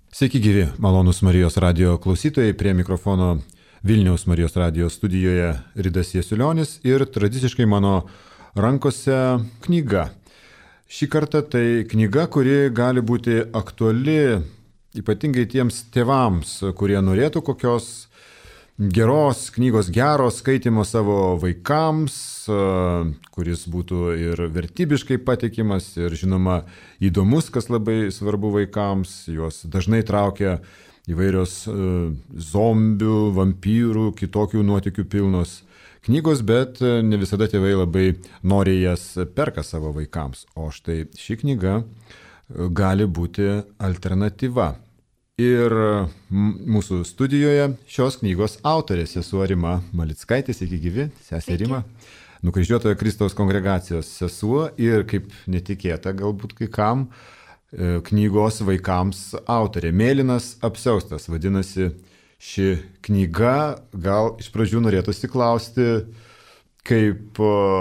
Sveiki gyvi, malonūs Marijos radijo klausytojai, prie mikrofono Vilniaus Marijos radijo studijoje Ridas Jasiulionis ir tradiciškai mano rankose knyga. Šį kartą tai knyga, kuri gali būti aktuali ypatingai tiems tėvams, kurie norėtų kokios geros knygos, gero skaitimo savo vaikams, kuris būtų ir vertybiškai patikimas, ir žinoma įdomus, kas labai svarbu vaikams. Juos dažnai traukia įvairios zombių, vampyrų, kitokių nuotykių pilnos knygos, bet ne visada tėvai labai noriai jas perka savo vaikams. O štai ši knyga gali būti alternatyva. Ir mūsų studijoje šios knygos autorė, sesuo Rima Malickaitė, sveiki gyvi, sesė Rima, Nukryžiuotojo Kristaus kongregacijos sesuo ir, kaip netikėta galbūt kai kam, knygos vaikams autorė. Mėlynas apsiaustas vadinasi ši knyga. Gal iš pradžių norėtųsi klausti, kaip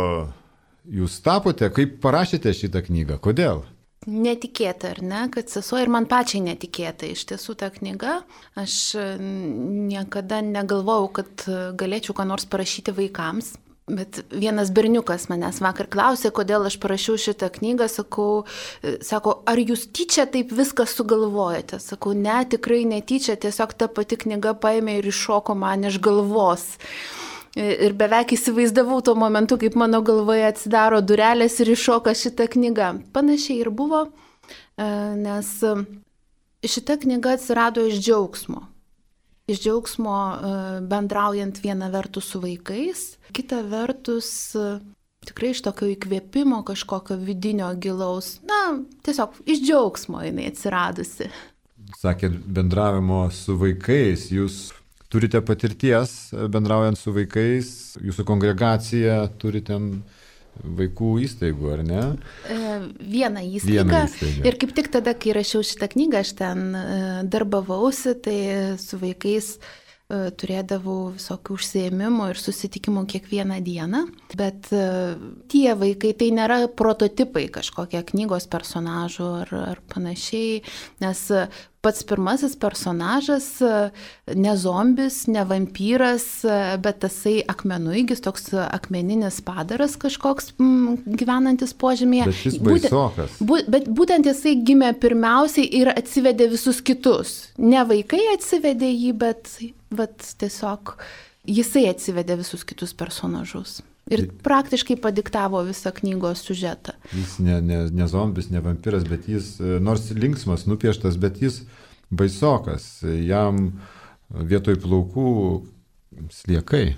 jūs tapote, kaip parašėte šitą knygą, kodėl? Netikėta, ar ne, kad sesuo ir man pačiai netikėta. Iš tiesų ta knyga, aš niekada negalvojau, kad galėčiau ką nors parašyti vaikams. Bet vienas berniukas manęs vakar klausė, kodėl aš parašiau šitą knygą. Sako, ar jūs tyčia taip viską sugalvojate? Sakau, ne, tikrai netyčia, tiesiog ta pati knyga paėmė ir iššoko man iš galvos. Ir beveik įsivaizdavau tuo momentu, kaip mano galvoje atsidaro durelės ir iššoka šita knyga. Panašiai ir buvo, nes šita knyga atsirado iš džiaugsmo. Iš džiaugsmo bendraujant viena vertus su vaikais, kita vertus tikrai iš tokio įkvėpimo, kažkokio vidinio gilaus, tiesiog iš džiaugsmo jinai atsiradusi. Sakėt, bendravimo su vaikais, jūs turite patirties bendraujant su vaikais, jūsų kongregacija turi ten vaikų įstaigų, ar ne? Vieną įstaigą. Ir kaip tik tada, kai rašiau šitą knygą, aš ten darbavausi, tai su vaikais turėdavau visokių užsiėmimų ir susitikimų kiekvieną dieną. Bet tie vaikai tai nėra prototipai kažkokie knygos personažų ar panašiai, nes pats pirmasis personažas ne zombis, ne vampyras, bet tasai akmenuigis, toks akmeninis padaras kažkoks gyvenantis požemėje. Bet jis baisokas. Bet būtent jisai gimė pirmiausiai ir atsivedė visus kitus. Ne vaikai atsivedė jį, bet tiesiog jisai atsivedė visus kitus personažus. Ir praktiškai padiktavo visą knygos siužetą. Jis ne zombis, ne vampyras, bet jis, nors linksmas, nupieštas, bet jis baisokas. Jam vietoj plaukų sliekai.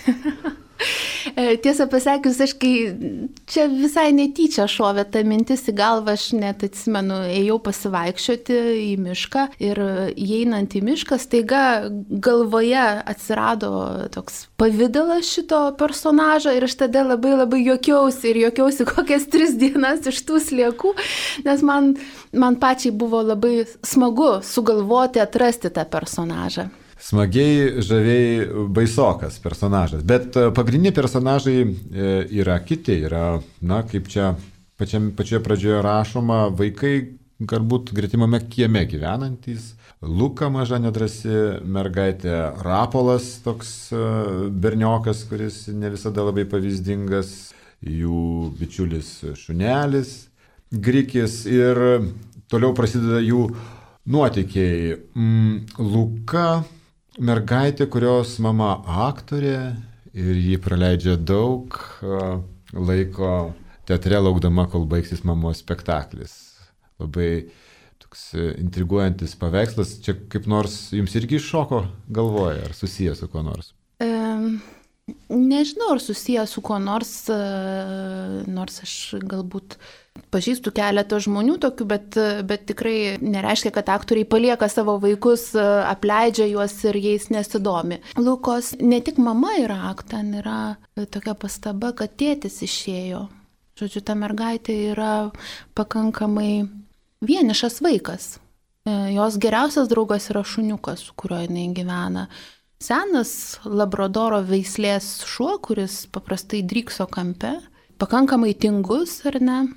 Tiesą pasakius, aš kai čia visai netyčia šovė ta mintis į galvą, aš net atsimenu, ėjau pasivaikščioti į mišką ir įeinant į mišką, staiga galvoje atsirado toks pavidalas šito personažo ir aš tada labai juokiausi kokias 3 dienas iš tų sliekų, nes man pačiai buvo labai smagu sugalvoti, atrasti tą personažą. Smagiai, žaviai baisokas personažas, bet pagrindiniai personažai yra kiti, kaip čia pačioje pradžioje rašoma, vaikai galbūt gretimame kieme gyvenantys, Luka maža nedrasi mergaitė, Rapolas toks berniokas, kuris ne visada labai pavyzdingas, jų bičiulis šunelis, Grikis ir toliau prasideda jų nuotykiai. Luka mergaitė, kurios mama aktorė ir ji praleidžia daug laiko teatre laukdama, kol baigsis mamos spektaklis. Labai toks intriguojantis paveikslas. Čia kaip nors jums irgi iššoko galvoje, ar susijęs su kuo nors? Nežinau, ar susijęs su kuo nors, nors aš galbūt pažįstu keletą žmonių tokių, bet tikrai nereiškia, kad aktoriai palieka savo vaikus, apleidžia juos ir jais nesidomi. Lukos ne tik mama yra ten yra tokia pastaba, kad tėtis išėjo. Žodžiu, ta mergaitė yra pakankamai vienišas vaikas. Jos geriausias draugas yra šuniukas, su kuriuo jinai gyvena. Senas labradoro veislės šuo, kuris paprastai drykso kampe, pakankamai tingus, ar ne?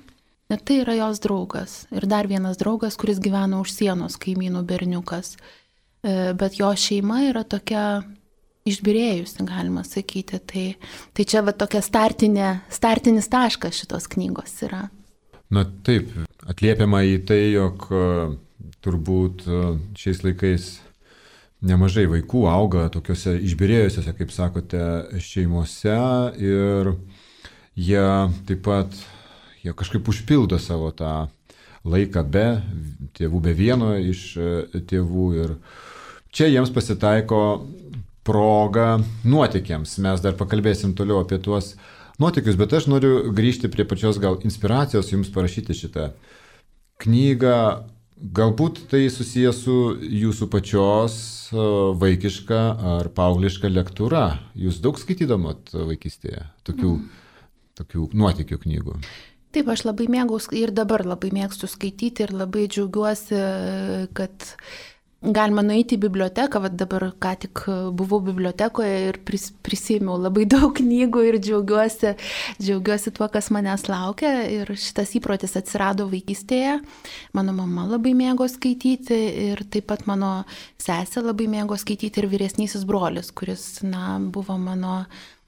Ir tai yra jos draugas. Ir dar vienas draugas, kuris gyvena už sienos, kaimynų berniukas. Bet jo šeima yra tokia išbyrėjusi, galima sakyti. Tai čia va tokia startinis taškas šitos knygos yra. Na taip, atliepiama į tai, jog turbūt šiais laikais nemažai vaikų auga tokiuose išbyrėjusiuose, kaip sakote, šeimose ir jie taip pat kažkaip užpildo savo tą laiką be tėvų, be vieno iš tėvų ir čia jiems pasitaiko proga nuotykiams. Mes dar pakalbėsim toliau apie tuos nuotykius, bet aš noriu grįžti prie pačios gal inspiracijos jums parašyti šitą knygą. Galbūt tai susijęs su jūsų pačios vaikiška ar paaugliška lektūra. Jūs daug skaitydamot vaikystėje tokių nuotykių knygų? Taip, aš labai mėgau ir dabar labai mėgstu skaityti ir labai džiaugiuosi, kad galima nueiti į biblioteką. Va dabar ką tik buvau bibliotekoje ir prisėmiau labai daug knygų ir džiaugiuosi tuo, kas manęs laukia. Ir šitas įprotis atsirado vaikystėje. Mano mama labai mėgo skaityti ir taip pat mano sesė labai mėgo skaityti ir vyresnysis brolis, kuris, buvo mano,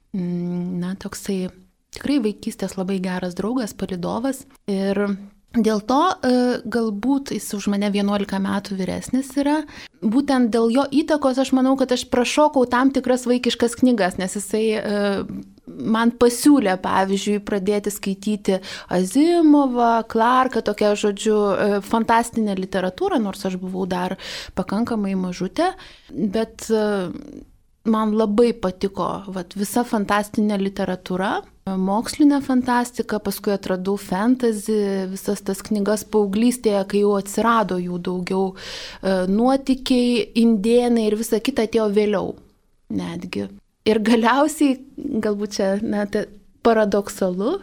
toksai tikrai vaikystės labai geras draugas, palydovas. Ir dėl to galbūt jis už mane 11 metų vyresnis yra. Būtent dėl jo įtakos aš manau, kad aš prašokau tam tikras vaikiškas knygas, nes jisai man pasiūlė, pavyzdžiui, pradėti skaityti Azimovą, Clarką, tokią, žodžiu, fantastinę literatūrą, nors aš buvau dar pakankamai mažutė, bet man labai patiko visa fantastinė literatūra, mokslinė fantastika, paskui atradau fantasy, visas tas knygas paauglystėje, kai jau atsirado jų daugiau, nuotykiai, indėnai ir visa kita atėjo vėliau netgi. Ir galiausiai, galbūt čia paradoksalu,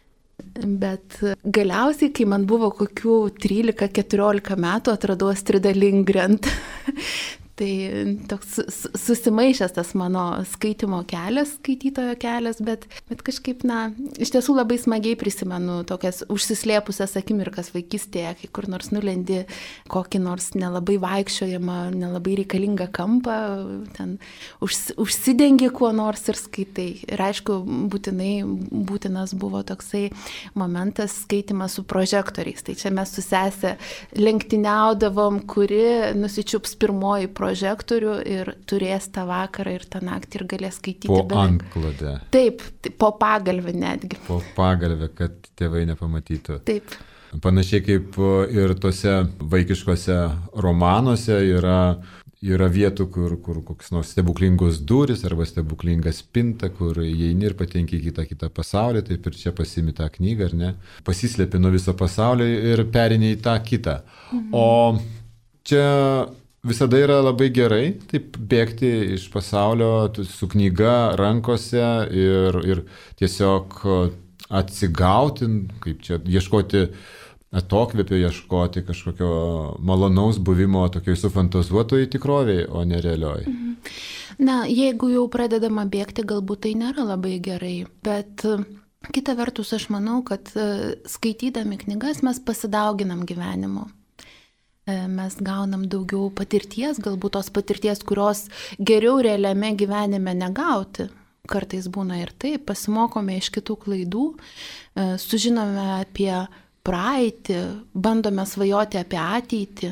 bet galiausiai, kai man buvo kokių 13-14 metų, atradau Astridą Lindgren. Tai toks susimaišęs tas mano skaitimo kelias, skaitytojo kelias, bet kažkaip, iš tiesų labai smagiai prisimenu tokias užsislėpusias akimirkas vaikystėje, kai kur nors nulendi kokį nors nelabai vaikščiojamą, nelabai reikalingą kampą, ten užsidengi kuo nors ir skaitai. Ir aišku, būtinas buvo toksai momentas skaitimas su prožektoriais. Tai čia mes su sese lenktyniaudavom, kuri nusičiups pirmoji prožektorių ir turės tą vakarą ir tą naktį ir galės skaityti. Po antklodę. Taip, po pagalvę netgi. Po pagalvę, kad tėvai nepamatytų. Taip. Panašiai kaip ir tose vaikiškose romanuose yra vietų, kur koks nors stebuklingos durys arba stebuklinga spinta, kur įeini ir patenki į kitą pasaulį, taip ir čia pasiimi tą knygą, ar ne? Pasislėpi nuo viso pasaulio ir perini į tą kitą. O čia visada yra labai gerai taip bėgti iš pasaulio su knyga rankose ir tiesiog atsigauti, kaip čia ieškoti atokvėpio, ieškoti kažkokio malonaus buvimo tokioj sufantazuotojai tikroviai, o ne realioj. Jeigu jau pradedama bėgti, galbūt tai nėra labai gerai, bet kita vertus aš manau, kad skaitydami knygas mes pasidauginam gyvenimo. Mes gaunam daugiau patirties, galbūt tos patirties, kurios geriau realiame gyvenime negauti. Kartais būna ir taip, pasimokome iš kitų klaidų, sužinome apie praeitį, bandome svajoti apie ateitį.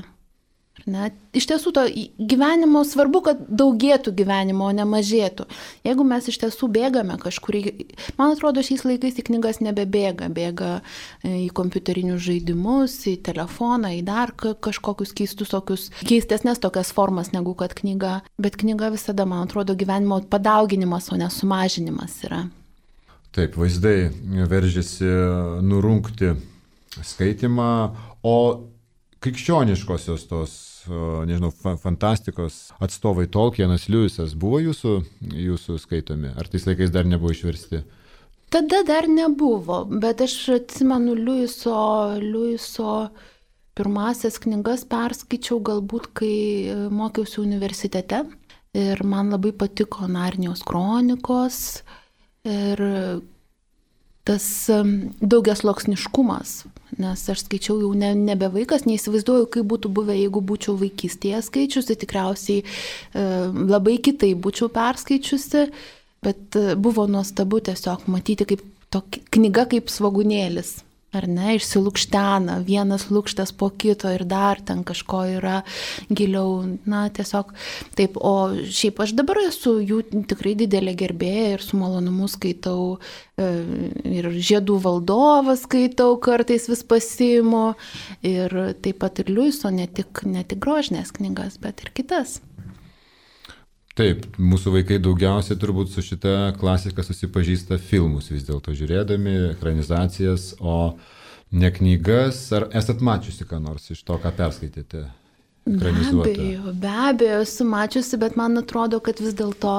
Iš tiesų, to gyvenimo svarbu, kad daugėtų gyvenimo, o ne mažėtų. Jeigu mes iš tiesų bėgame kažkur, man atrodo, šiais laikais į knygas nebebėga, bėga į kompiuterinius žaidimus, į telefoną, į dar kažkokius keistesnės tokias formas negu kad knyga. Bet knyga visada, man atrodo, gyvenimo padauginimas, o ne sumažinimas yra. Taip, vaizdai veržiasi nurungti skaitimą, o krikščioniškosios tos, fantastikos atstovai Tolkienas, Lewisas buvo jūsų skaitomi? Ar tais laikais dar nebuvo išversti? Tada dar nebuvo, bet aš atsimenu Lewiso pirmasias knygas perskaičiau galbūt, kai mokiausi universitete. Ir man labai patiko Narnijos kronikos. Ir tas daugiasluoksniškumas, nes aš skaičiau jau nebe vaikas, neįsivaizduoju, kaip būtų buvę, jeigu būčiau vaikystėje skaičiusi, tikriausiai labai kitaip būčiau perskaičiusi, bet buvo nuostabu tiesiog matyti kaip knyga kaip svogūnėlis. Ar ne, išsilukštena, vienas lukštas po kito ir dar ten kažko yra giliau, na tiesiog taip, o šiaip aš dabar esu jų tikrai didelė gerbėja ir su malonumu skaitau ir Žiedų valdovą skaitau, kartais vis pasiimu ir taip pat ir Liuiso, ne tik grožinės knygas, bet ir kitas. Taip, mūsų vaikai daugiausiai turbūt su šita klasika susipažįsta filmus vis dėlto žiūrėdami, ekranizacijas, o ne knygas. Ar esat mačiusi ką nors iš to, ką perskaitėte? Be abejo, esu mačiusi, bet man atrodo, kad vis dėlto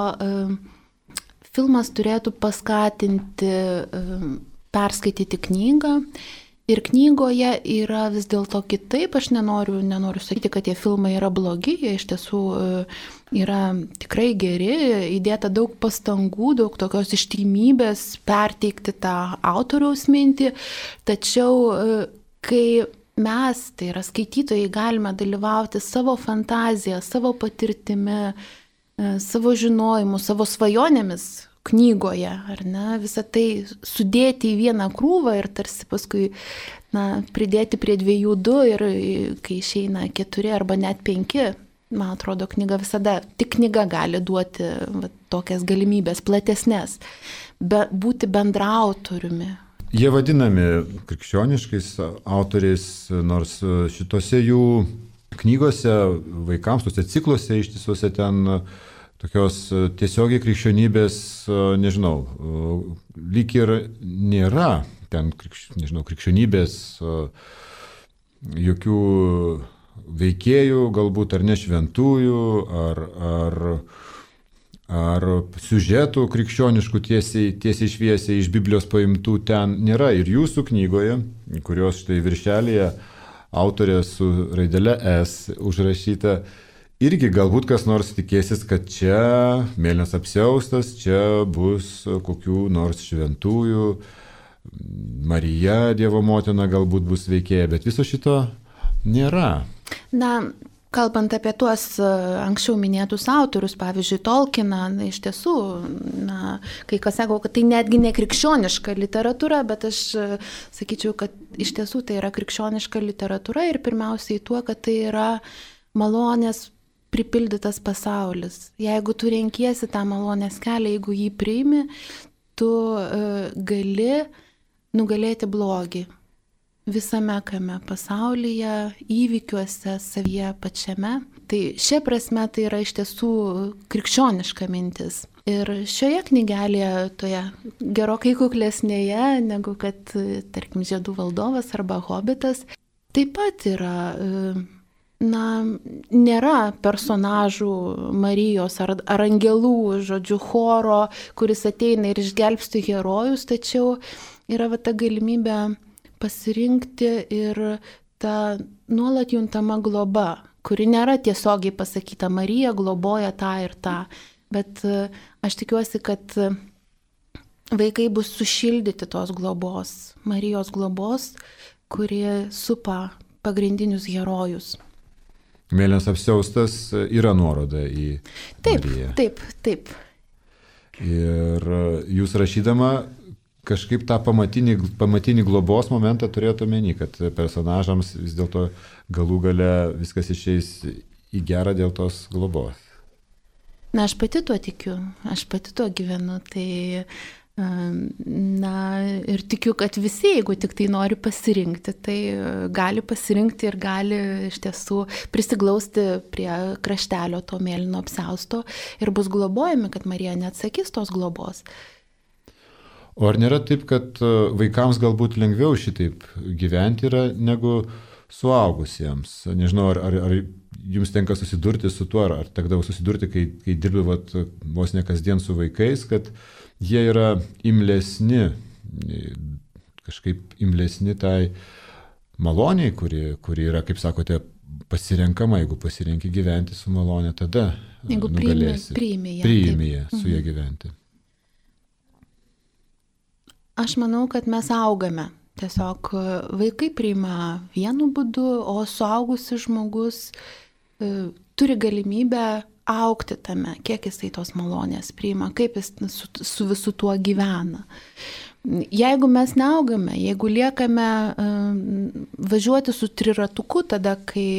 filmas turėtų paskatinti perskaityti knygą. Ir knygoje yra vis dėlto kitaip, aš nenoriu sakyti, kad tie filmai yra blogi, jie iš tiesų yra tikrai geri, įdėta daug pastangų, daug tokios ištikimybės perteikti tą autoriaus mintį, tačiau kai mes, tai yra skaitytojai, galime dalyvauti savo fantaziją, savo patirtimi, savo žinojimu, savo svajonėmis, knygoje, ar ne, visą tai sudėti į vieną krūvą ir tarsi paskui pridėti prie 2 ir kai išeina 4 arba net 5, man atrodo, knyga visada, tik knyga gali duoti tokias galimybės platesnės, būti bendraautoriumi. Jie vadinami krikščioniškais autoriais, nors šitose jų knygose, vaikams, tuose cikluose ištisuose ten tokios tiesiogiai krikščionybės, nežinau, lyg ir nėra ten, nežinau, krikščionybės jokių veikėjų, galbūt ar ne šventųjų, ar siužetų krikščioniškų tiesiai šviesiai iš Biblijos paimtų ten nėra. Ir jūsų knygoje, kurios štai viršelėje autorė su raidele S užrašyta, irgi galbūt kas nors tikėsis, kad čia mėlynas apsiaustas, čia bus kokių nors šventųjų, Marija, Dievo motina galbūt bus veikėja, bet viso šito nėra. Kalbant apie tuos anksčiau minėtus autorius, pavyzdžiui, Tolkieną, iš tiesų, kai kas sako, kad tai netgi ne krikščioniška literatūra, bet aš sakyčiau, kad iš tiesų tai yra krikščioniška literatūra ir pirmiausiai tuo, kad tai yra malonės pripildytas pasaulis. Jeigu tu renkiesi tą malonės kelią, jeigu jį priimi, tu gali nugalėti blogį visame kame pasaulyje, įvykiuose, savyje pačiame. Tai šia prasme tai yra iš tiesų krikščioniška mintis. Ir šioje knygelėje, toje gerokai kuklesnėje, negu kad, tarkim, Žiedų valdovas arba Hobitas, taip pat yra nėra personažų Marijos ar angelų, žodžiu, choro, kuris ateina ir išgelbsti herojus, tačiau yra ta galimybė pasirinkti ir ta nuolat juntama globa, kuri nėra tiesiogiai pasakyta, Marija globoja tą ir tą, bet aš tikiuosi, kad vaikai bus sušildyti tos globos, Marijos globos, kuri supa pagrindinius herojus. Mėlynas apsiaustas yra nuoroda į Mariją. Taip. Ir jūs rašydama kažkaip tą pamatinį globos momentą turėjote omeny, kad personažams vis dėlto galų gale viskas išeis į gerą dėl tos globos. Aš pati tuo tikiu, aš pati tuo gyvenu, tai ir tikiu, kad visi, jeigu tik tai nori pasirinkti, tai gali pasirinkti ir gali iš tiesų prisiglausti prie kraštelio to mėlyno apsiausto ir bus globojami, kad Marija neatsakys tos globos. O ar nėra taip, kad vaikams galbūt lengviau šitaip gyventi yra negu suaugusiems? Nežinau, ar jums tenka susidurti su tuo, ar tekdavo susidurti, kai dirbi vos ne kasdien su vaikais, kad jie yra imlesni, kažkaip imlesni tai maloniai, kuri yra, kaip sakote, pasirenkama, jeigu pasirenki gyventi su malonė, tada nugalėsi. Priimi ją su ją gyventi. Aš manau, kad mes augame. Tiesiog vaikai priima vienu būdu, o suaugusi žmogus turi galimybę augti tame, kiek jisai tos malonės priima, kaip jis su visu tuo gyvena. Jeigu mes neaugame, jeigu liekame važiuoti su triratuku tada,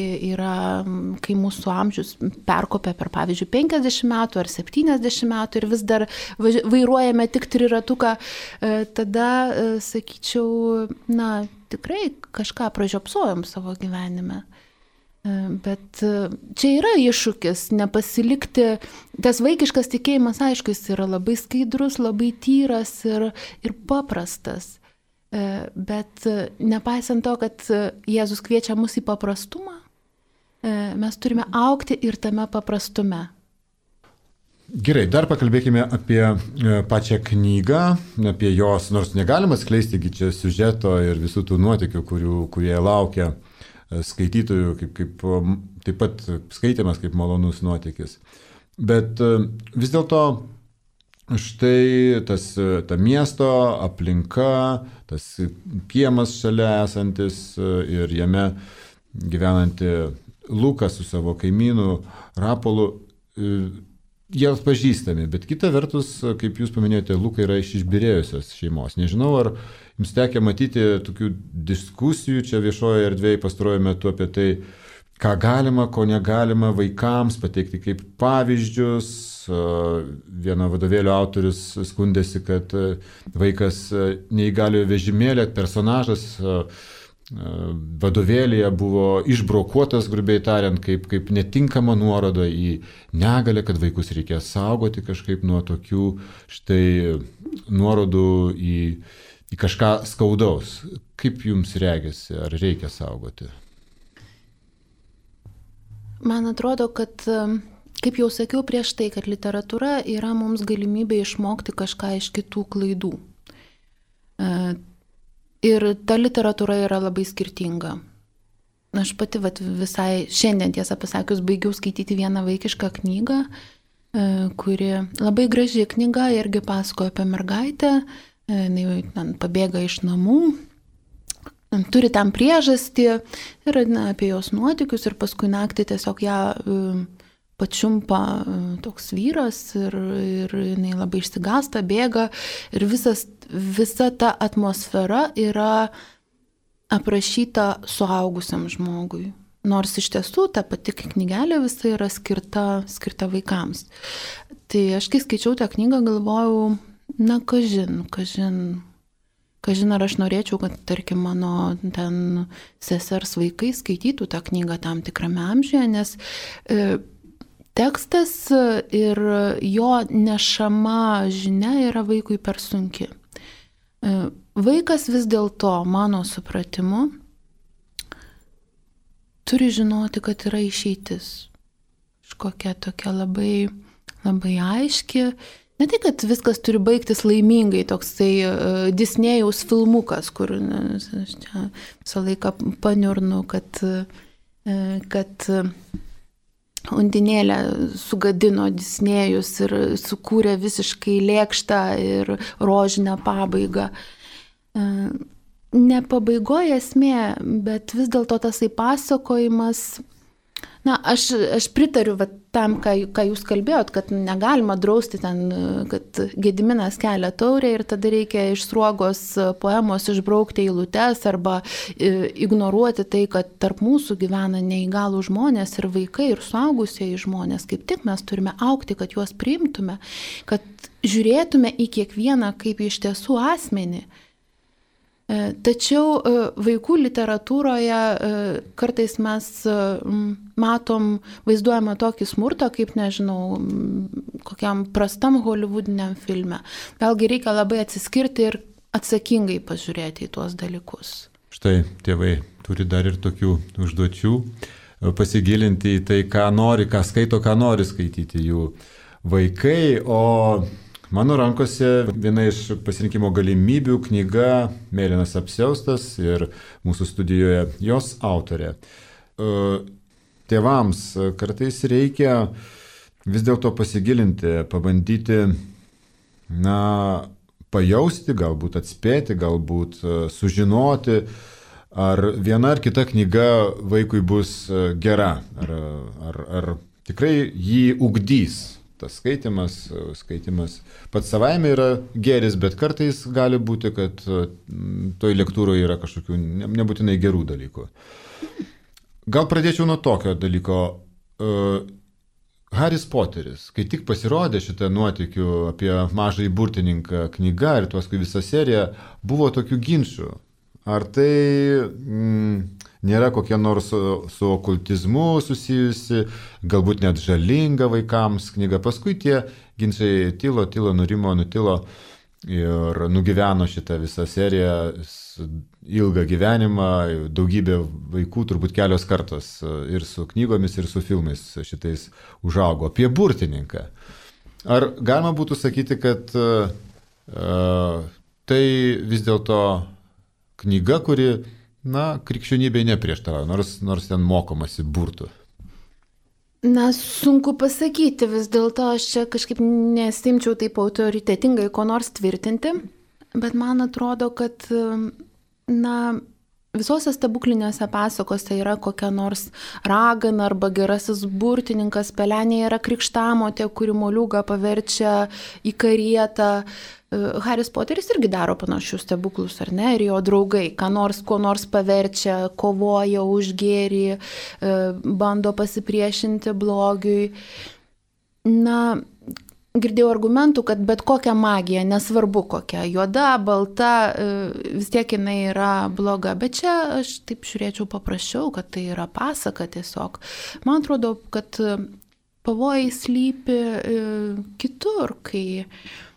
kai mūsų amžius perkopia per, pavyzdžiui, 50 metų ar 70 metų ir vis dar vairuojame tik triratuką, tada, sakyčiau, tikrai kažką pražiopsojom savo gyvenime. Bet čia yra iššūkis nepasilikti, tas vaikiškas tikėjimas, aišku, jis yra labai skaidrus, labai tyras ir paprastas. Bet nepaisant to, kad Jėzus kviečia mus į paprastumą, mes turime augti ir tame paprastume. Gerai, dar pakalbėkime apie pačią knygą, apie jos, nors negalima skleisti čia siužeto ir visų tų nuotykių, kurie laukia skaitytojų, taip pat skaitimas kaip malonus nuotykis. Bet vis dėlto štai ta miesto aplinka, tas kiemas šalia esantis ir jame gyvenanti Luka su savo kaimynu Rapolu, jie atpažįstami, bet kita vertus, kaip jūs paminėjote, Luka yra iš išbyrėjusios šeimos. Nežinau, ar jums tekę matyti tokių diskusijų čia viešoje erdvėje pastaruoju metu apie tai, ką galima, ko negalima vaikams pateikti kaip pavyzdžius. Vieno vadovėlio autorius skundėsi, kad vaikas neįgaliojo vežimėlė, personažas vadovėlyje buvo išbrokuotas, grubiai tariant, kaip netinkama nuoroda į negalę, kad vaikus reikia saugoti kažkaip nuo tokių štai nuorodų į kažką skaudaus. Kaip jums regisi, ar reikia saugoti? Man atrodo, kad, kaip jau sakiau prieš tai, kad literatūra yra mums galimybė išmokti kažką iš kitų klaidų. Ir ta literatūra yra labai skirtinga. Aš pati visai šiandien, tiesą pasakius, baigiau skaityti vieną vaikišką knygą, kuri labai graži knyga, irgi pasakoja apie mergaitę, jinai pabėga iš namų, turi tam priežastį ir apie jos nuotykius ir paskui naktį tiesiog ją pačiumpa toks vyras ir jinai labai išsigąsta, bėga ir visa ta atmosfera yra aprašyta suaugusiam žmogui. Nors iš tiesų ta pati knygelė visa yra skirta vaikams. Tai aš kai skaičiau tą knygą galvojau, kažin ar aš norėčiau, kad tarkim mano ten sesers vaikai skaitytų tą knygą tam tikrame amžiuje, nes tekstas ir jo nešama žinia yra vaikui per sunki. Vaikas vis dėlto, mano supratimu, turi žinoti, kad yra išeitis. Kažkokia tokia labai, labai aiški. Ne tai, kad viskas turi baigtis laimingai, toksai Disnėjaus filmukas, kur aš čia visą laiką paniurnu, kad undinėlę sugadino Disnėjus ir sukūrė visiškai lėkštą ir rožinę pabaigą. Ne pabaigoje esmė, bet vis dėlto tasai pasakojimas. Aš pritariu tam, ką jūs kalbėjot, kad negalima drausti ten, kad Gediminas kelia taurę ir tada reikia iš sruogos poemos išbraukti eilutes arba ignoruoti tai, kad tarp mūsų gyvena neįgalų žmonės ir vaikai ir suaugusieji žmonės. Kaip tik mes turime augti, kad juos priimtume, kad žiūrėtume į kiekvieną kaip iš tiesų asmenį. Tačiau vaikų literatūroje kartais mes vaizduojame tokį smurtą, kaip, nežinau, kokiam prastam holivudiniam filme. Vėlgi reikia labai atsiskirti ir atsakingai pažiūrėti į tuos dalykus. Štai tėvai turi dar ir tokių užduočių, pasigilinti į tai, ką skaito, ką nori skaityti jų vaikai, o mano rankose viena iš pasirinkimo galimybių knyga Mėlynas apsiaustas ir mūsų studijoje jos autorė. Tėvams kartais reikia vis dėlto pasigilinti, pabandyti, pajausti, galbūt atspėti, galbūt sužinoti, ar viena ar kita knyga vaikui bus gera, ar tikrai jį ugdys. Tas skaitimas pats savaime yra gėris, bet kartais gali būti, kad toj lektūroje yra kažkokių nebūtinai gerų dalykų. Gal pradėčiau nuo tokio dalyko. Haris Poteris, kai tik pasirodė šitą nuotykių apie mažąjį burtininką knyga ir paskui visą seriją, buvo tokių ginčų. Ar tai nėra kokia nors su okultizmu susijusi, galbūt net žalinga vaikams knyga. Paskui tie ginčiai tilo, nutilo ir nugyveno šitą visą seriją, ilgą gyvenimą, daugybė vaikų, turbūt kelios kartos ir su knygomis, ir su filmais šitais užaugo. Apie burtininką. Ar galima būtų sakyti, kad tai vis dėlto knyga, kuri, krikščionybėje neprieštarauja, nors ten mokomasi burtų? Sunku pasakyti, vis dėlto aš čia kažkaip nesimčiau taip autoritetingai ko nors tvirtinti, bet man atrodo, kad, visose stebuklinėse pasakose yra kokia nors ragana arba gerasis burtininkas, pelenėje yra krikštamotė, kuri moliūgą paverčia į karietą. Haris Poteris irgi daro panašius stebuklus, ar ne? Ir jo draugai, ko nors paverčia, kovoja už gėrį, bando pasipriešinti blogiui. Girdėjau argumentų, kad bet kokia magija, nesvarbu kokia, juoda, balta, vis tiek jinai yra bloga. Bet čia aš taip žiūrėčiau paprasčiau, kad tai yra pasaka tiesiog. Man atrodo, kad pavojai slypi kitur, kai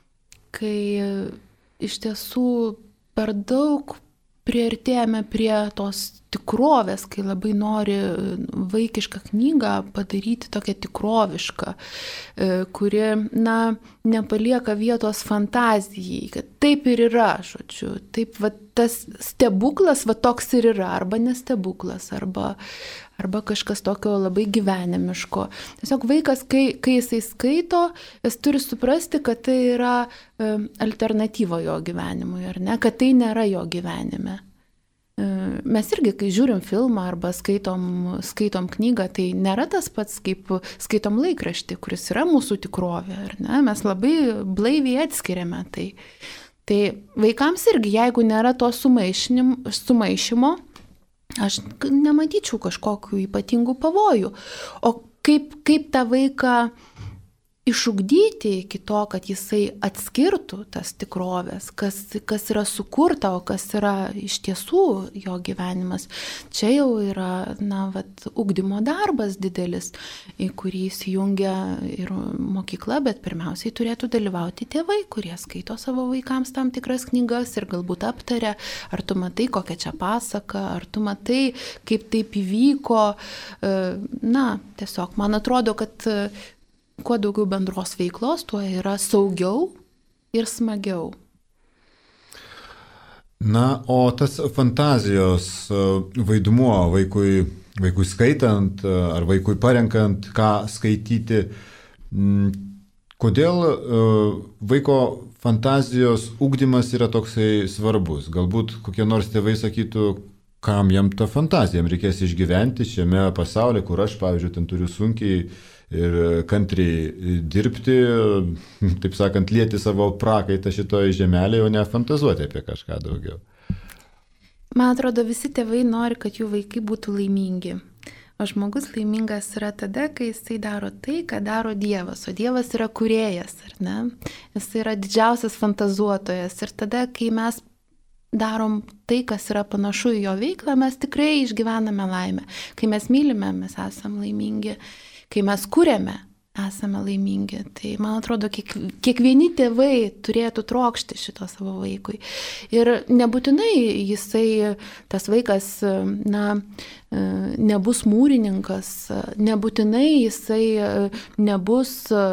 iš tiesų per daug priartėjame prie tos tikrovės, kai labai nori vaikišką knygą padaryti tokią tikrovišką, kuri, nepalieka vietos fantazijai, kad taip ir yra, žodžiu, taip, tas stebuklas, toks ir yra, arba nestebuklas, arba kažkas tokio labai gyvenimiško. Tiesiog vaikas, kai jisai skaito, jis turi suprasti, kad tai yra alternatyva jo gyvenimui, ar ne, kad tai nėra jo gyvenime. Mes irgi, kai žiūrim filmą arba skaitom knygą, tai nėra tas pats, kaip skaitom laikraštį, kuris yra mūsų tikrovė, ar ne? Mes labai blaiviai atskiriame tai. Tai vaikams irgi, jeigu nėra to sumaišymo, aš nematyčiau kažkokių ypatingų pavojų. O kaip tą vaiką išugdyti iki to, kad jisai atskirtų tas tikrovės, kas yra sukurta, o kas yra iš tiesų jo gyvenimas. Čia jau yra, ugdymo darbas didelis, į kurį įsijungia ir mokykla, bet pirmiausiai turėtų dalyvauti tėvai, kurie skaito savo vaikams tam tikras knygas ir galbūt aptaria, ar tu matai kokią čia pasaką, ar tu matai, kaip taip įvyko. Tiesiog man atrodo, kad kuo daugiau bendros veiklos, tuo yra saugiau ir smagiau. O tas fantazijos vaidmuo vaikui skaitant ar vaikui parenkant, ką skaityti, kodėl vaiko fantazijos ugdymas yra toksai svarbus? Galbūt kokie nors tėvai sakytų, kam jam ta fantazija, jam reikės išgyventi šiame pasaulyje, kur aš, pavyzdžiui, ten turiu sunkiai ir kantriai dirbti, taip sakant, lieti savo prakaitą šitoje žemelėje, o ne fantazuoti apie kažką daugiau. Man atrodo, visi tėvai nori, kad jų vaikai būtų laimingi. O žmogus laimingas yra tada, kai jisai daro tai, ką daro Dievas. O Dievas yra kūrėjas, ar ne? Jis yra didžiausias fantazuotojas. Ir tada, kai mes darom tai, kas yra panašu į jo veiklą, mes tikrai išgyvename laimę. Kai mes mylime, mes esame laimingi. Kai mes kuriame, esame laimingi. Tai, man atrodo, kiekvieni tėvai turėtų trokšti šito savo vaikui. Ir nebūtinai jisai, tas vaikas, nebus mūrininkas, nebūtinai jisai nebus,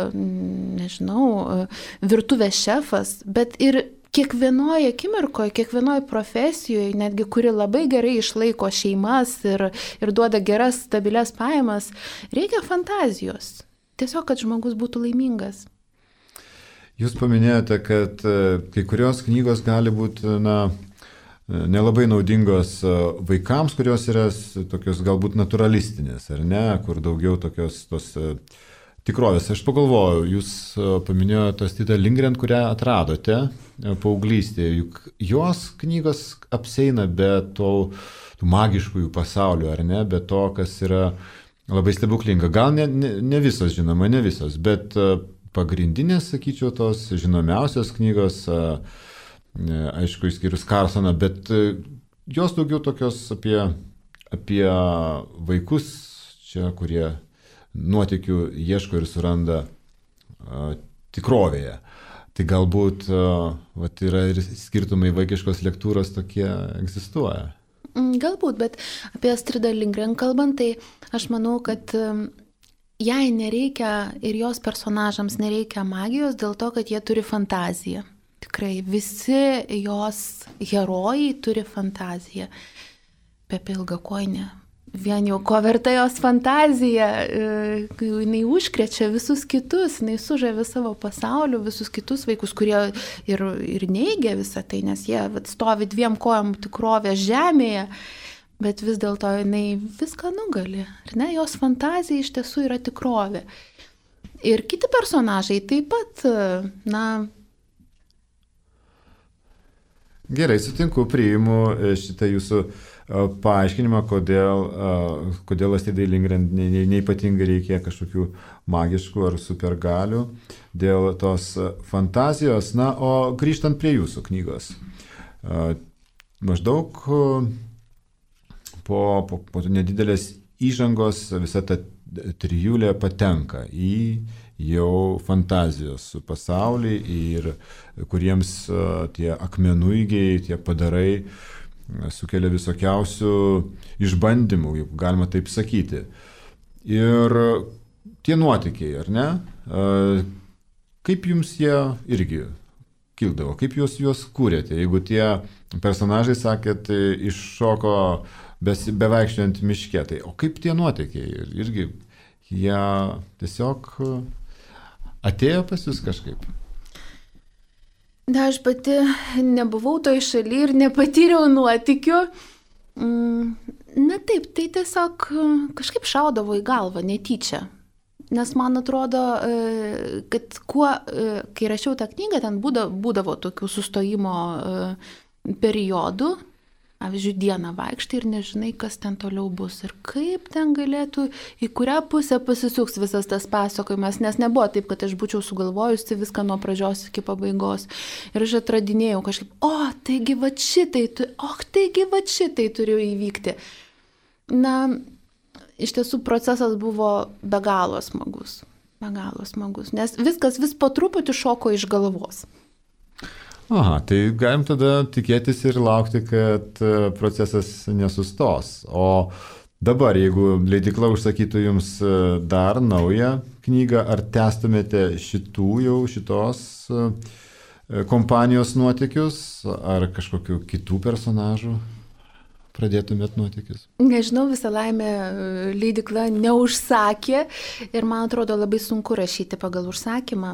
virtuvės šefas, bet ir kiekvienoje akimirkoje, kiekvienoje profesijoje, netgi kuri labai gerai išlaiko šeimas ir duoda geras, stabilias pajamas, reikia fantazijos. Tiesiog, kad žmogus būtų laimingas. Jūs paminėjote, kad kai kurios knygos gali būti, nelabai naudingos vaikams, kurios yra tokios galbūt naturalistinės, ar ne, kur daugiau tokios tos tikrovės. Aš pagalvojau, jūs paminėjote Astrid Lindgren, kurią atradote paauglystėje, juk jos knygos apseina be tų magiškųjų pasaulių, ar ne, be to, kas yra labai stebuklinga. Gal ne visos, žinoma, ne visos, bet pagrindinės, sakyčiau, tos žinomiausios knygos, aišku, išskyrus Carsoną, bet jos daugiau tokios apie vaikus čia, kurie nuotykių ieško ir suranda tikrovėje. Tai galbūt yra ir skirtumai vaikiškos lektūros tokie egzistuoja. Galbūt, bet apie Astridą Lindgren kalbant, tai aš manau, kad jai nereikia ir jos personažams nereikia magijos dėl to, kad jie turi fantaziją. Tikrai visi jos herojai turi fantaziją. Pepė Ilgakojinė. Vien jau ko verta jos fantazija, jinai užkrečia visus kitus, jinai sužavi savo pasauliu, visus kitus vaikus, kurie ir neigia visą tai, nes jie stovi dviem kojom tikrovės žemėje, bet vis dėlto jinai viską nugali. Ir ne, jos fantazija iš tiesų yra tikrovė. Ir kiti personažai taip pat, Gerai, sutinku, priimu šitą jūsų paaiškinimą, kodėl Astridai Lindgren neypatingai reikia kažkokių magiškų ar supergalių dėl tos fantazijos. O grįžtant prie jūsų knygos, maždaug po nedidelės įžangos visa ta trijulė patenka į jau fantazijos pasaulį ir kuriems tie akmenuigiai, tie padarai sukelia visokiausių išbandymų, jeigu galima taip sakyti. Ir tie nuotykiai, ar ne? Kaip jums jie irgi kildavo? Kaip jūs juos kūrėte? Jeigu tie personažai, sakėt, iššoko bevaikščiant miške, tai o kaip tie nuotykiai? Irgi jie tiesiog atėjo pas jūs kažkaip? Aš pati nebuvau toj šaly ir nepatyriau nuotykių. Taip, tai tiesiog kažkaip šaudavo į galvą, netyčia. Nes man atrodo, kad kai rašiau tą knygą, ten būdavo tokių sustojimo periodų. Pavyzdžiui, dieną vaikštai ir nežinai, kas ten toliau bus ir kaip ten galėtų, į kurią pusę pasisuks visas tas pasakojimas, nes nebuvo taip, kad aš būčiau sugalvojusi viską nuo pradžios iki pabaigos. Ir aš atradinėjau kažkaip, taigi va šitai turiu įvykti. Iš tiesų procesas buvo be galo smagus, nes viskas vis po truputį šoko iš galvos. Aha, tai galim tada tikėtis ir laukti, kad procesas nesustos. O dabar, jeigu leidykla užsakytų jums dar naują knygą, ar tęstumėte šitos kompanijos nuotykius, ar kažkokių kitų personažų pradėtumėt nuotykius? Nežinau, visą laimę leidykla neužsakė ir man atrodo labai sunku rašyti pagal užsakymą.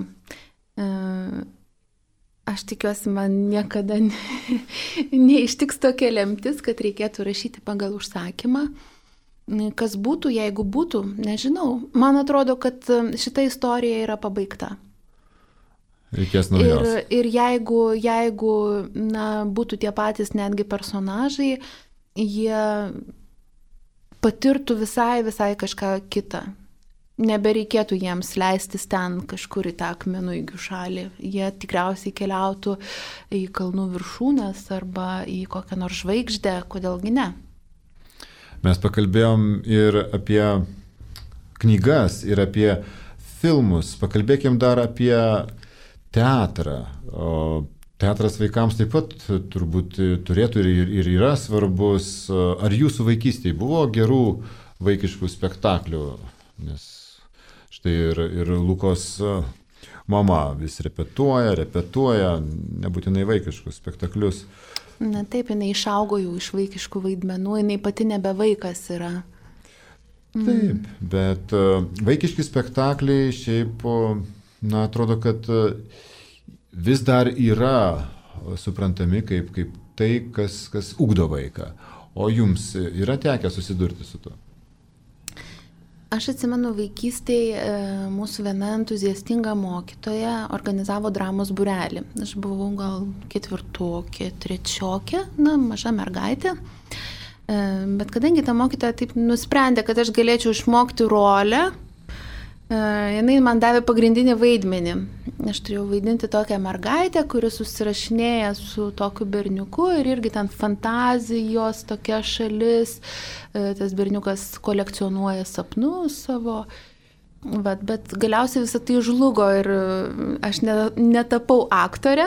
Aš tikiuosi, man niekada neištiks tokia lemtis, kad reikėtų rašyti pagal užsakymą. Kas būtų, jeigu būtų, nežinau. Man atrodo, kad šita istorija yra pabaigta. Reikės naujos. Ir jeigu būtų tie patys netgi personažai, jie patirtų visai kažką kitą. Nebereikėtų jiems leistis ten kažkur į tą akmenuigių šalį. Jie tikriausiai keliautų į kalnų viršūnes arba į kokią nors žvaigždę, kodėlgi ne. Mes pakalbėjom ir apie knygas, ir apie filmus. Pakalbėkim dar apie teatrą. Teatras vaikams taip pat turbūt turėtų ir yra svarbus. Ar jūsų vaikystėje buvo gerų vaikiškų spektaklių? Nes štai ir Lukos mama vis repetuoja, nebūtinai vaikiškus spektaklius. Taip, jinai išaugo jau iš vaikiškų vaidmenų, jinai pati nebe vaikas yra. Taip, bet vaikiški spektakliai šiaip, atrodo, kad vis dar yra suprantami kaip tai, kas ugdo vaiką. O jums yra tekę susidurti su tuo? Aš atsimenu, vaikystėje mūsų viena entuziastinga mokytoja organizavo dramos būrelį. Aš buvau gal 4, 3, maža mergaitė. Bet kadangi ta mokytoja taip nusprendė, kad aš galėčiau išmokti rolę, jinai man davė pagrindinį vaidmenį. Aš turėjau vaidinti tokią mergaitę, kuri susirašinėja su tokiu berniuku ir irgi ten fantazijos tokia šalis. Tas berniukas kolekcionuoja sapnus savo. Bet galiausiai visą tai žlugo ir aš netapau aktorė.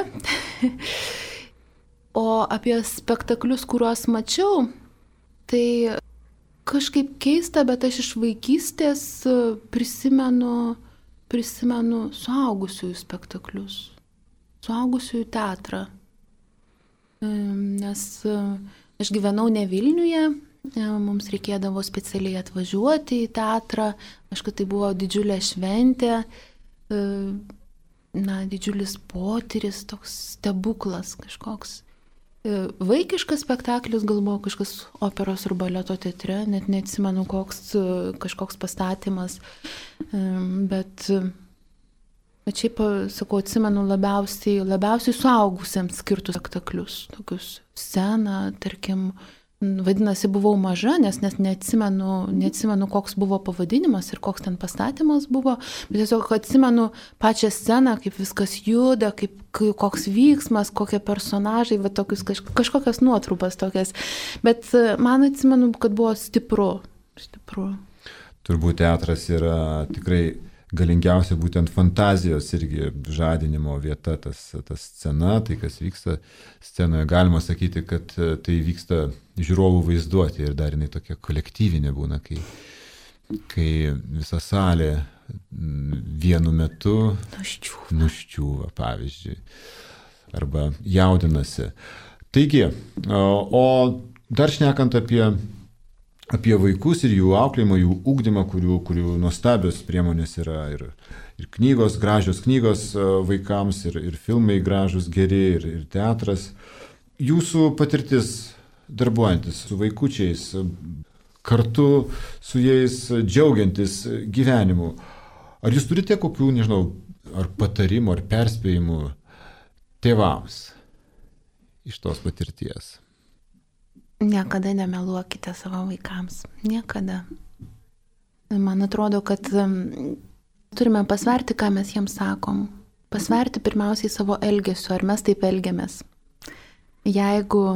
O apie spektaklius, kuriuos mačiau, tai kažkaip keista, bet aš iš vaikystės prisimenu suaugusiųjų spektaklius, suaugusiųjų teatrą. Nes aš gyvenau ne Vilniuje, mums reikėdavo specialiai atvažiuoti į teatrą, aišku, tai buvo didžiulė šventė, didžiulis potyris, toks stebuklas kažkoks. Vaikiškas spektaklis gal buvo kažkas operos ir baleto teatre, net neatsimenu kažkoks pastatymas, bet šiaip, sakau, atsimenu labiausiai suaugusiems skirtus spektaklius, tokius sceną, tarkim, vadinasi, buvau maža, nes neatsimenu, koks buvo pavadinimas ir koks ten pastatymas buvo, bet tiesiog atsimenu pačią sceną, kaip viskas juda, koks vyksmas, kokie personažai, va, tokius, kažkokias nuotrupas tokias. Bet man atsimenu, kad buvo stipru. Turbūt teatras yra tikrai galingiausia būtent fantazijos irgi žadinimo vieta, tas scena, tai kas vyksta scenoje. Galima sakyti, kad tai vyksta žiūrovų vaizduoti ir dar jinai tokia kolektyvinė būna, kai visa salė vienu metu nuščiūva, pavyzdžiui, arba jaudinasi. Taigi, o dar šnekant apie vaikus ir jų auklėjimą, jų ugdymą, kurių nuostabios priemonės yra ir knygos, gražios knygos vaikams, ir filmai gražus, geri, ir teatras. Jūsų patirtis darbuojantis su vaikučiais, kartu su jais džiaugiantis gyvenimu, ar jūs turite kokių, nežinau, ar patarimų, ar perspėjimų tėvams iš tos patirties? Niekada nemeluokite savo vaikams. Niekada. Man atrodo, kad turime pasverti, ką mes jiems sakom. Pasverti pirmiausiai savo elgesiu, ar mes taip elgiamės. Jeigu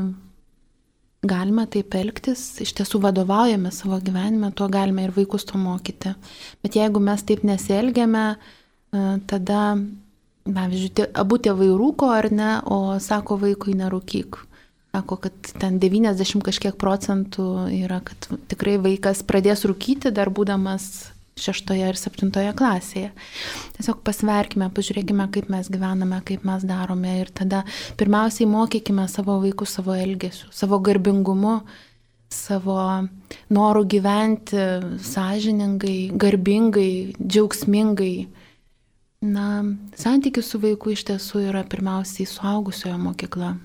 galime taip elgtis, iš tiesų vadovaujame savo gyvenime, tuo galime ir vaikus to mokyti. Bet jeigu mes taip nesielgiame, tada, pavyzdžiui, abu tėvai rūko ar ne, o sako vaikui nerūkyk. Sako, kad ten 90 kažkiek procentų yra, kad tikrai vaikas pradės rūkyti dar būdamas 6 ir 7 klasėje. Tiesiog pasverkime, pažiūrėkime, kaip mes gyvename, kaip mes darome ir tada pirmiausiai mokykime savo vaikus savo elgesiu, savo garbingumu, savo noru gyventi sąžiningai, garbingai, džiaugsmingai. Santykis su vaiku iš tiesų yra pirmiausiai suaugusiojo mokykla.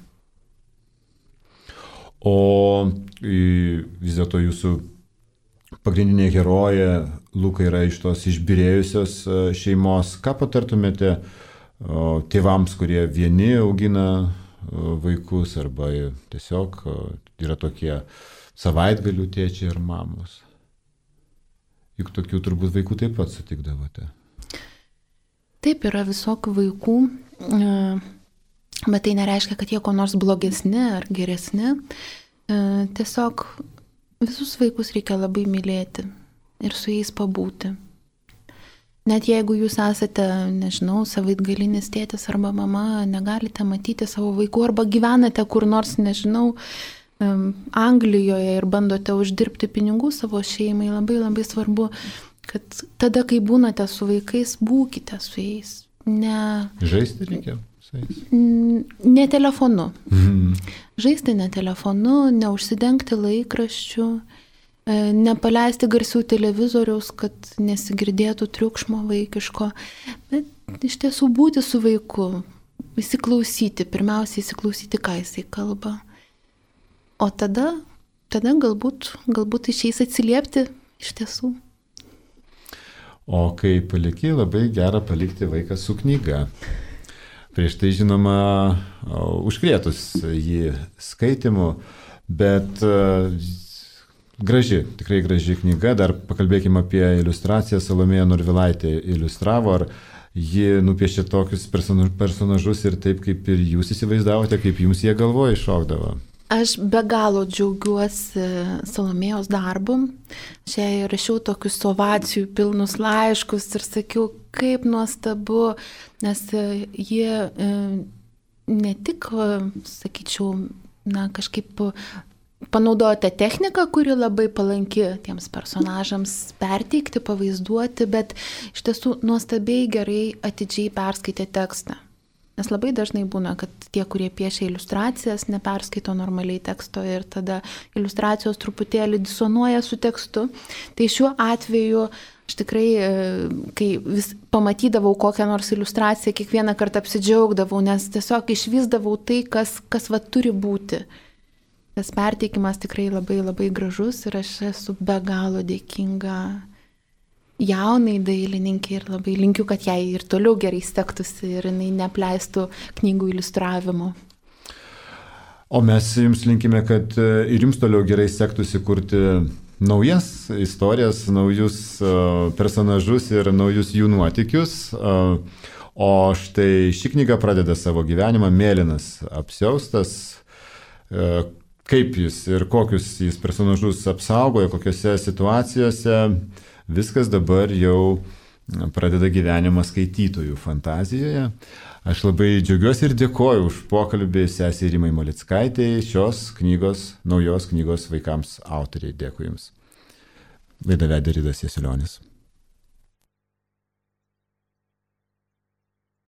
O vis dėlto jūsų pagrindinė herojė Luka yra iš tos išbyrėjusios šeimos. Ką patartumėte tėvams, kurie vieni augina vaikus arba tiesiog yra tokie savaitgalių tėčiai ir mamos? Juk tokių turbūt vaikų taip pat sutikdavote. Taip, yra visokių vaikų. Bet tai nereiškia, kad jie ko nors blogesni ar geresni. Tiesiog visus vaikus reikia labai mylėti ir su jais pabūti. Net jeigu jūs esate, nežinau, savaitgalinis tėtis arba mama, negalite matyti savo vaikų arba gyvenate kur nors, nežinau, Anglijoje ir bandote uždirbti pinigų savo šeimai, labai labai svarbu, kad tada, kai būnate su vaikais, būkite su jais. Žaisti reikia. Ne telefonu. Žaisti ne telefonu, neužsidengti laikraščių, nepaleisti garsių televizoriaus, kad nesigirdėtų triukšmo vaikiško, bet iš tiesų būti su vaiku, įsiklausyti, pirmiausia įsiklausyti, ką jisai kalba. O tada galbūt išeis atsiliepti iš tiesų. O kai paliki, labai gera palikti vaiką su knyga. Prieš tai, žinoma, užkrėtus jį skaitimu, bet graži, tikrai graži knyga. Dar pakalbėkime apie iliustraciją. Salomėja Norvilaitė iliustravo, ar ji nupiešė tokius personažus ir taip, kaip ir jūs įsivaizdavote, kaip jums jie galvoje iššokdavo? Aš be galo džiaugiuosi Salomėjos darbu. Čia rašiau tokius ovacijų pilnus laiškus ir sakiau, kaip nuostabu, nes jie ne tik, sakyčiau, kažkaip panaudojo tą techniką, kuri labai palanki tiems personažams perteikti, pavaizduoti, bet iš tiesų nuostabiai gerai atidžiai perskaitė tekstą. Nes labai dažnai būna, kad tie, kurie piešia iliustracijas, neperskaito normaliai teksto ir tada iliustracijos truputėlį disonuoja su tekstu. Tai šiuo atveju aš tikrai, kai vis pamatydavau kokią nors iliustraciją, kiekvieną kartą apsidžiaugdavau, nes tiesiog išvysdavau tai, kas turi būti. Tas perteikimas tikrai labai labai gražus ir aš esu be galo dėkinga jaunai dailininkai ir labai linkiu, kad jai ir toliau gerai sektųsi ir jinai neapleistų knygų iliustravimo. O mes jums linkime, kad ir jums toliau gerai sektųsi kurti naujas istorijas, naujus personažus ir naujus jų nuotykius. O štai ši knyga pradeda savo gyvenimą, Mėlynas apsiaustas. Kaip jis ir kokius jis personažus apsaugoja, kokiose situacijose, viskas dabar jau pradeda gyvenimą skaitytojų fantazijoje. Aš labai džiaugiuosi ir dėkoju už pokalbį sesei Rimai Malickaitei, šios knygos, naujos knygos vaikams autoriai. Dėkui Jums. Laidą vedė Ridas Jasiulionis.